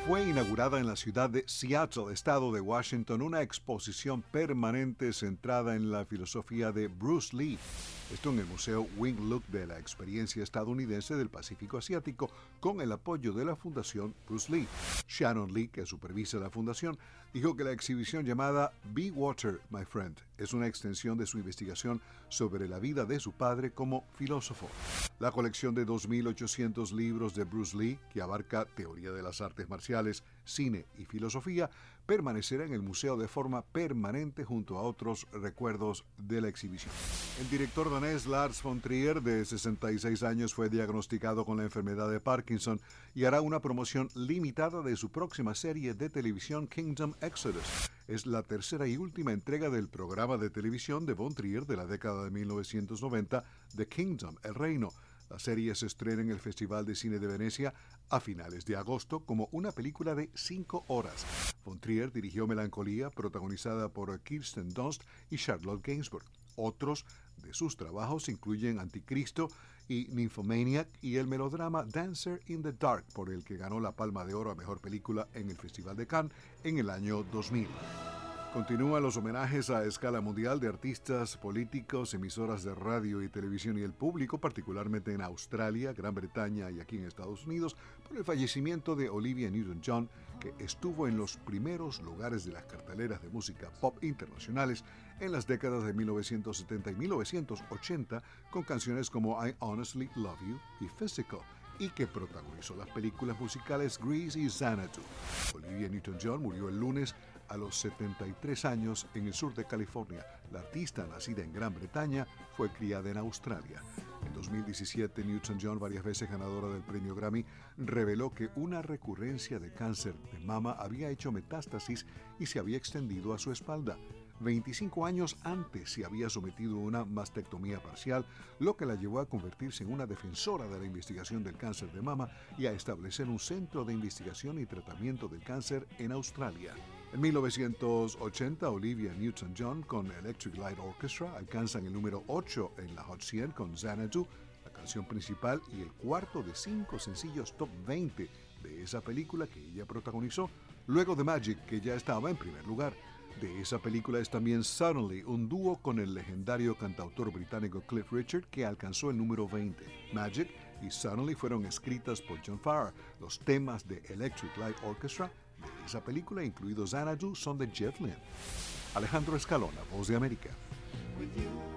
Fue inaugurada en la ciudad de Seattle, estado de Washington, una exposición permanente centrada en la filosofía de Bruce Lee. Esto en el Museo Wing Look de la Experiencia Estadounidense del Pacífico Asiático, con el apoyo de la Fundación Bruce Lee. Shannon Lee, que supervisa la fundación, dijo que la exhibición llamada Be Water, My Friend es una extensión de su investigación sobre la vida de su padre como filósofo. La colección de 2.800 libros de Bruce Lee, que abarca teoría de las artes marciales, cine y filosofía, permanecerá en el museo de forma permanente junto a otros recuerdos de la exhibición. El director danés Lars von Trier, de 66 años, fue diagnosticado con la enfermedad de Parkinson y hará una promoción limitada de su próxima serie de televisión Kingdom Exodus. Es la tercera y última entrega del programa de televisión de von Trier de la década de 1990, The Kingdom, El Reino. La serie se estrena en el Festival de Cine de Venecia a finales de agosto como una película de 5 horas. Von Trier dirigió Melancolía, protagonizada por Kirsten Dunst y Charlotte Gainsbourg. Otros de sus trabajos incluyen Anticristo y Nymphomaniac y el melodrama Dancer in the Dark, por el que ganó la Palma de Oro a Mejor Película en el Festival de Cannes en el año 2000. Continúan los homenajes a escala mundial de artistas, políticos, emisoras de radio y televisión y el público, particularmente en Australia, Gran Bretaña y aquí en Estados Unidos, por el fallecimiento de Olivia Newton-John, que estuvo en los primeros lugares de las carteleras de música pop internacionales en las décadas de 1970 y 1980 con canciones como I Honestly Love You y Physical, y que protagonizó las películas musicales Grease y Xanadu. Olivia Newton-John murió el lunes a los 73 años en el sur de California. La artista, nacida en Gran Bretaña, fue criada en Australia. En 2017, Newton-John, varias veces ganadora del premio Grammy, reveló que una recurrencia de cáncer de mama había hecho metástasis y se había extendido a su espalda. 25 años antes se había sometido a una mastectomía parcial, lo que la llevó a convertirse en una defensora de la investigación del cáncer de mama y a establecer un centro de investigación y tratamiento del cáncer en Australia. En 1980, Olivia Newton-John con Electric Light Orchestra alcanzan el número 8 en la Hot 100 con Xanadu, la canción principal y el cuarto de 5 sencillos top 20 de esa película que ella protagonizó, luego de Magic, que ya estaba en primer lugar. De esa película es también Suddenly, un dúo con el legendario cantautor británico Cliff Richard, que alcanzó el número 20. Magic y Suddenly fueron escritas por John Farrar. Los temas de Electric Light Orchestra de esa película, incluidos Xanadu, son de Jeff Lynne. Alejandro Escalona, Voz de América.